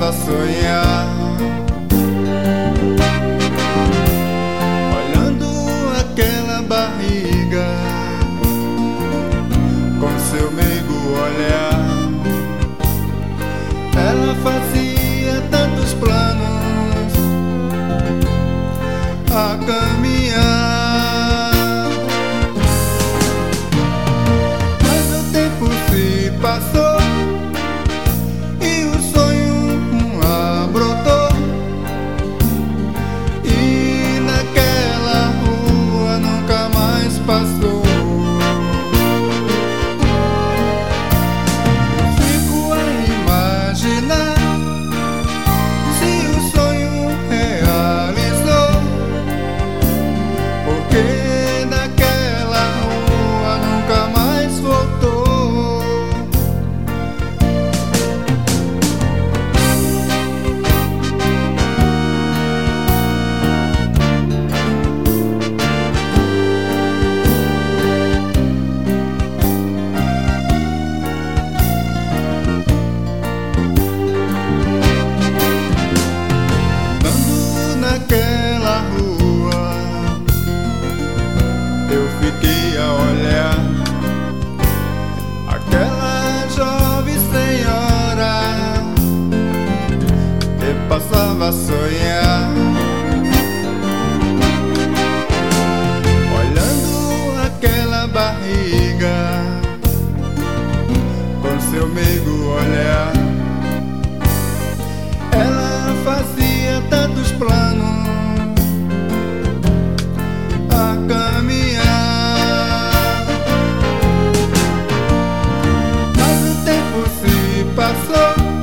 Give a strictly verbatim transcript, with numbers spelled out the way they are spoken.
a sonhar, olhando aquela barriga com seu meigo olhar. Ela fazia tantos planos a caminhar, mas o tempo se passou e o sonho brotou, e naquela rua nunca mais passou. Eu fico a imaginar se o sonho realizou, porque naquela rua nunca mais voltou. Naquela rua eu fiquei a olhar aquela jovem senhora que passava a sonhar, olhando aquela barriga com seu meigo olhar. Ela fazia tantos planos a caminhar, mas o tempo se passou